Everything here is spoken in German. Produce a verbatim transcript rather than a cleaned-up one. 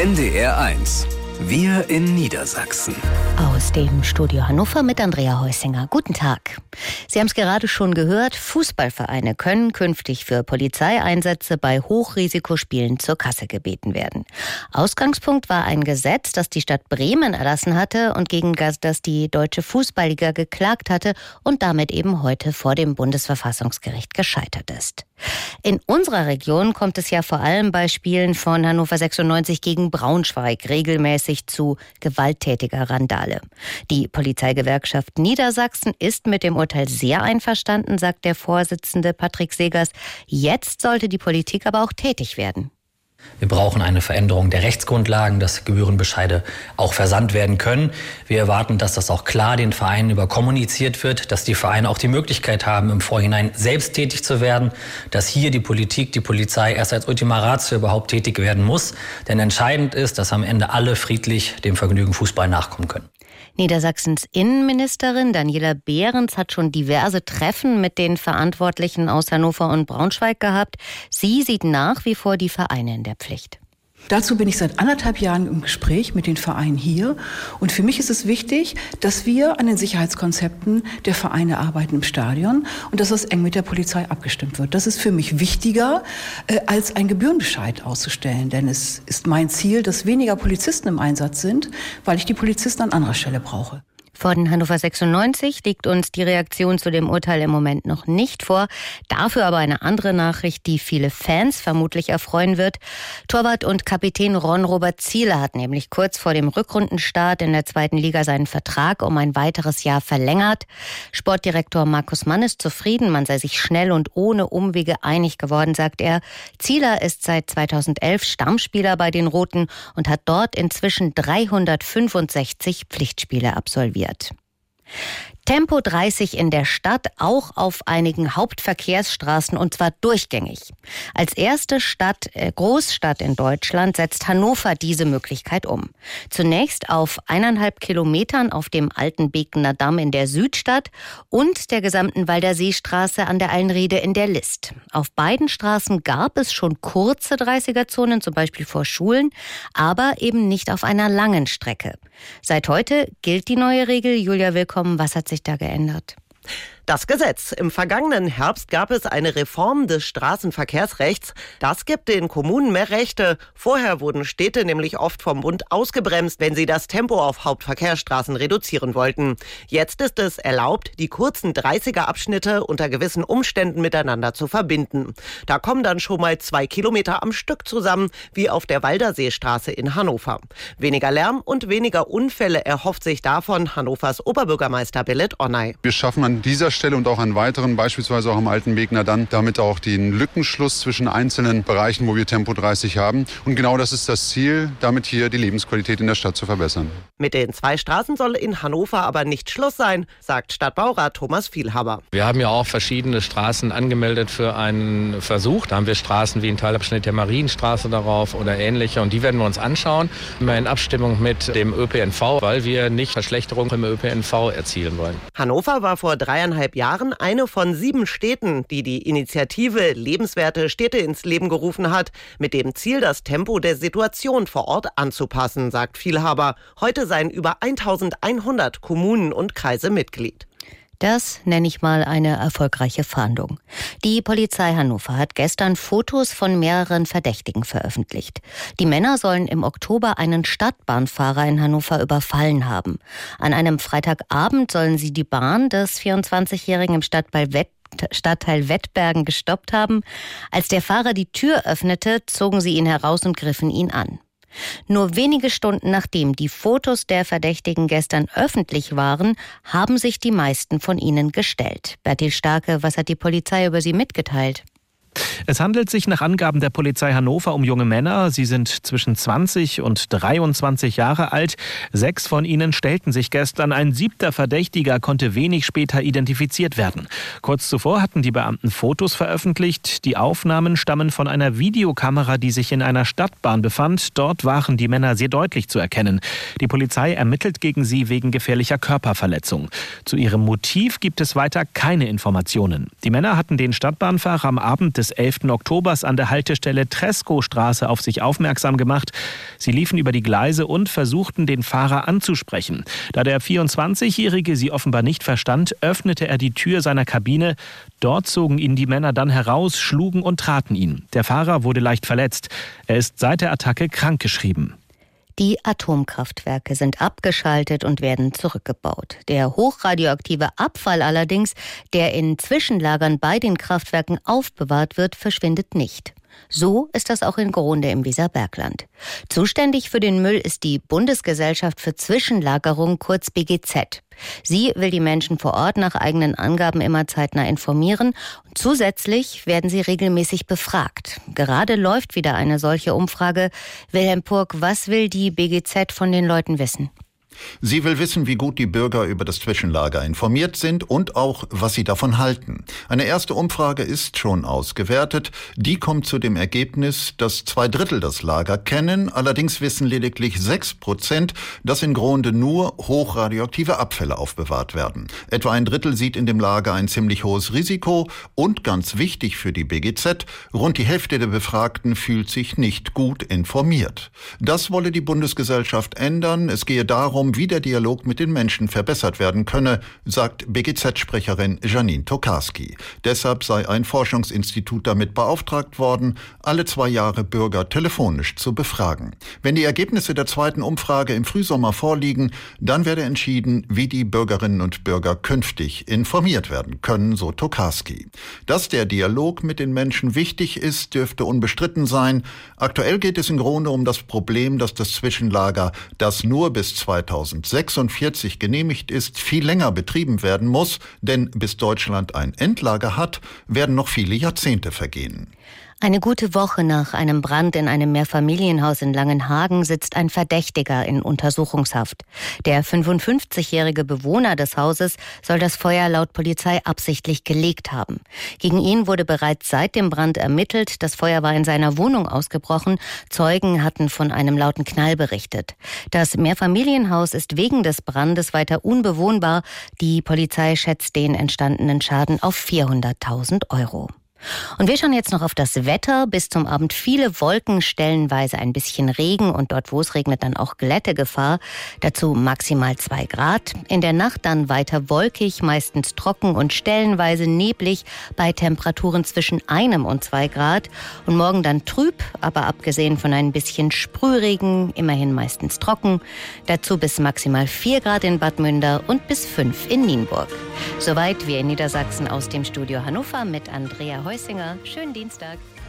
N D R eins. Wir in Niedersachsen. Aus dem Studio Hannover mit Andrea Heusinger. Guten Tag. Sie haben es gerade schon gehört, Fußballvereine können künftig für Polizeieinsätze bei Hochrisikospielen zur Kasse gebeten werden. Ausgangspunkt war ein Gesetz, das die Stadt Bremen erlassen hatte und gegen das die Deutsche Fußballliga geklagt hatte und damit eben heute vor dem Bundesverfassungsgericht gescheitert ist. In unserer Region kommt es ja vor allem bei Spielen von Hannover sechsundneunzig gegen Braunschweig regelmäßig zu gewalttätiger Randale. Die Polizeigewerkschaft Niedersachsen ist mit dem Urteil sehr einverstanden, sagt der Vorsitzende Patrick Segers. Jetzt sollte die Politik aber auch tätig werden. Wir brauchen eine Veränderung der Rechtsgrundlagen, dass Gebührenbescheide auch versandt werden können. Wir erwarten, dass das auch klar den Vereinen über kommuniziert wird, dass die Vereine auch die Möglichkeit haben, im Vorhinein selbst tätig zu werden, dass hier die Politik, die Polizei erst als Ultima Ratio überhaupt tätig werden muss. Denn entscheidend ist, dass am Ende alle friedlich dem Vergnügen Fußball nachkommen können. Niedersachsens Innenministerin Daniela Behrens hat schon diverse Treffen mit den Verantwortlichen aus Hannover und Braunschweig gehabt. Sie sieht nach wie vor die Vereine in der Pflicht. Dazu bin ich seit anderthalb Jahren im Gespräch mit den Vereinen hier. Und für mich ist es wichtig, dass wir an den Sicherheitskonzepten der Vereine arbeiten im Stadion und dass das eng mit der Polizei abgestimmt wird. Das ist für mich wichtiger, äh, als einen Gebührenbescheid auszustellen. Denn es ist mein Ziel, dass weniger Polizisten im Einsatz sind, weil ich die Polizisten an anderer Stelle brauche. Von Hannover sechsundneunzig liegt uns die Reaktion zu dem Urteil im Moment noch nicht vor. Dafür aber eine andere Nachricht, die viele Fans vermutlich erfreuen wird. Torwart und Kapitän Ron-Robert Zieler hat nämlich kurz vor dem Rückrundenstart in der zweiten Liga seinen Vertrag um ein weiteres Jahr verlängert. Sportdirektor Markus Mann ist zufrieden, man sei sich schnell und ohne Umwege einig geworden, sagt er. Zieler ist seit zweitausendelf Stammspieler bei den Roten und hat dort inzwischen dreihundertfünfundsechzig Pflichtspiele absolviert. Tempo dreißig in der Stadt, auch auf einigen Hauptverkehrsstraßen und zwar durchgängig. Als erste Stadt, äh, Großstadt in Deutschland setzt Hannover diese Möglichkeit um. Zunächst auf eineinhalb Kilometern auf dem alten Bekener Damm in der Südstadt und der gesamten Walder Seestraße an der Allenriede in der List. Auf beiden Straßen gab es schon kurze dreißiger-Zonen, zum Beispiel vor Schulen, aber eben nicht auf einer langen Strecke. Seit heute gilt die neue Regel. Julia, willkommen. Was hat sich da geändert? Das Gesetz. Im vergangenen Herbst gab es eine Reform des Straßenverkehrsrechts. Das gibt den Kommunen mehr Rechte. Vorher wurden Städte nämlich oft vom Bund ausgebremst, wenn sie das Tempo auf Hauptverkehrsstraßen reduzieren wollten. Jetzt ist es erlaubt, die kurzen dreißiger-Abschnitte unter gewissen Umständen miteinander zu verbinden. Da kommen dann schon mal zwei Kilometer am Stück zusammen, wie auf der Walder Seestraße in Hannover. Weniger Lärm und weniger Unfälle erhofft sich davon Hannovers Oberbürgermeister Belit Onay. Wir schaffen an dieser Stelle und auch an weiteren, beispielsweise auch am Alten Bekener dann, damit auch den Lückenschluss zwischen einzelnen Bereichen, wo wir Tempo dreißig haben. Und genau das ist das Ziel, damit hier die Lebensqualität in der Stadt zu verbessern. Mit den zwei Straßen soll in Hannover aber nicht Schluss sein, sagt Stadtbaurat Thomas Vielhaber. Wir haben ja auch verschiedene Straßen angemeldet für einen Versuch. Da haben wir Straßen wie ein Teilabschnitt der Marienstraße darauf oder ähnliche. Und die werden wir uns anschauen, immer in Abstimmung mit dem Ö P N V, weil wir nicht Verschlechterung im Ö P N V erzielen wollen. Hannover war vor dreieinhalb Jahren eine von sieben Städten, die die Initiative Lebenswerte Städte ins Leben gerufen hat, mit dem Ziel, das Tempo der Situation vor Ort anzupassen, sagt Vielhaber. Heute seien über eintausendeinhundert Kommunen und Kreise Mitglied. Das nenne ich mal eine erfolgreiche Fahndung. Die Polizei Hannover hat gestern Fotos von mehreren Verdächtigen veröffentlicht. Die Männer sollen im Oktober einen Stadtbahnfahrer in Hannover überfallen haben. An einem Freitagabend sollen sie die Bahn des vierundzwanzigjährigen im Stadtteil Wett Stadtteil Wettbergen gestoppt haben. Als der Fahrer die Tür öffnete, zogen sie ihn heraus und griffen ihn an. Nur wenige Stunden nachdem die Fotos der Verdächtigen gestern öffentlich waren, haben sich die meisten von ihnen gestellt. Bertil Starke, was hat die Polizei über sie mitgeteilt? Es handelt sich nach Angaben der Polizei Hannover um junge Männer. Sie sind zwischen zwanzig und dreiundzwanzig Jahre alt. Sechs von ihnen stellten sich gestern. Ein siebter Verdächtiger konnte wenig später identifiziert werden. Kurz zuvor hatten die Beamten Fotos veröffentlicht. Die Aufnahmen stammen von einer Videokamera, die sich in einer Stadtbahn befand. Dort waren die Männer sehr deutlich zu erkennen. Die Polizei ermittelt gegen sie wegen gefährlicher Körperverletzung. Zu ihrem Motiv gibt es weiter keine Informationen. Die Männer hatten den Stadtbahnfahrer am Abend des elften Oktobers an der Haltestelle Treskostraße auf sich aufmerksam gemacht. Sie liefen über die Gleise und versuchten, den Fahrer anzusprechen. Da der vierundzwanzigjährige sie offenbar nicht verstand, öffnete er die Tür seiner Kabine. Dort zogen ihn die Männer dann heraus, schlugen und traten ihn. Der Fahrer wurde leicht verletzt. Er ist seit der Attacke krankgeschrieben. Die Atomkraftwerke sind abgeschaltet und werden zurückgebaut. Der hochradioaktive Abfall allerdings, der in Zwischenlagern bei den Kraftwerken aufbewahrt wird, verschwindet nicht. So ist das auch in Grohnde im Weserbergland. Zuständig für den Müll ist die Bundesgesellschaft für Zwischenlagerung, kurz B G Z. Sie will die Menschen vor Ort nach eigenen Angaben immer zeitnah informieren. Und zusätzlich werden sie regelmäßig befragt. Gerade läuft wieder eine solche Umfrage. Wilhelm Purg, was will die B G Z von den Leuten wissen? Sie will wissen, wie gut die Bürger über das Zwischenlager informiert sind und auch, was sie davon halten. Eine erste Umfrage ist schon ausgewertet. Die kommt zu dem Ergebnis, dass zwei Drittel das Lager kennen. Allerdings wissen lediglich sechs Prozent, dass in Grohnde nur hochradioaktive Abfälle aufbewahrt werden. Etwa ein Drittel sieht in dem Lager ein ziemlich hohes Risiko. Und ganz wichtig für die B G Z, rund die Hälfte der Befragten fühlt sich nicht gut informiert. Das wolle die Bundesgesellschaft ändern. Es gehe darum, wie der Dialog mit den Menschen verbessert werden könne, sagt B G Z-Sprecherin Janine Tokarski. Deshalb sei ein Forschungsinstitut damit beauftragt worden, alle zwei Jahre Bürger telefonisch zu befragen. Wenn die Ergebnisse der zweiten Umfrage im Frühsommer vorliegen, dann werde entschieden, wie die Bürgerinnen und Bürger künftig informiert werden können, so Tokarski. Dass der Dialog mit den Menschen wichtig ist, dürfte unbestritten sein. Aktuell geht es in Grohnde um das Problem, dass das Zwischenlager, das nur bis zweitausendsechsundvierzig genehmigt ist, viel länger betrieben werden muss, denn bis Deutschland ein Endlager hat, werden noch viele Jahrzehnte vergehen. Eine gute Woche nach einem Brand in einem Mehrfamilienhaus in Langenhagen sitzt ein Verdächtiger in Untersuchungshaft. Der fünfundfünfzigjährige Bewohner des Hauses soll das Feuer laut Polizei absichtlich gelegt haben. Gegen ihn wurde bereits seit dem Brand ermittelt. Das Feuer war in seiner Wohnung ausgebrochen. Zeugen hatten von einem lauten Knall berichtet. Das Mehrfamilienhaus ist wegen des Brandes weiter unbewohnbar. Die Polizei schätzt den entstandenen Schaden auf vierhunderttausend Euro. Und wir schauen jetzt noch auf das Wetter. Bis zum Abend viele Wolken, stellenweise ein bisschen Regen und dort, wo es regnet, dann auch Glättegefahr. Dazu maximal zwei Grad. In der Nacht dann weiter wolkig, meistens trocken und stellenweise neblig bei Temperaturen zwischen einem und zwei Grad. Und morgen dann trüb, aber abgesehen von ein bisschen Sprühregen, immerhin meistens trocken. Dazu bis maximal vier Grad in Bad Münder und bis fünf in Nienburg. Soweit wir in Niedersachsen aus dem Studio Hannover mit Andrea Heusinger. Schönen Dienstag.